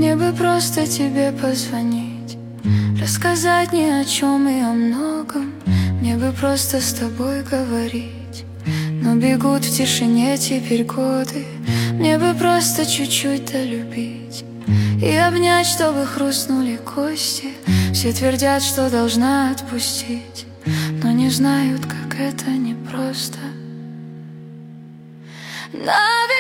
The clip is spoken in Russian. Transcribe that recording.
Мне бы просто тебе позвонить, рассказать ни о чем и о многом. Мне бы просто с тобой говорить, но бегут в тишине теперь годы. Мне бы просто чуть-чуть долюбить и обнять, чтобы хрустнули кости. Все твердят, что должна отпустить, но не знают, как это непросто.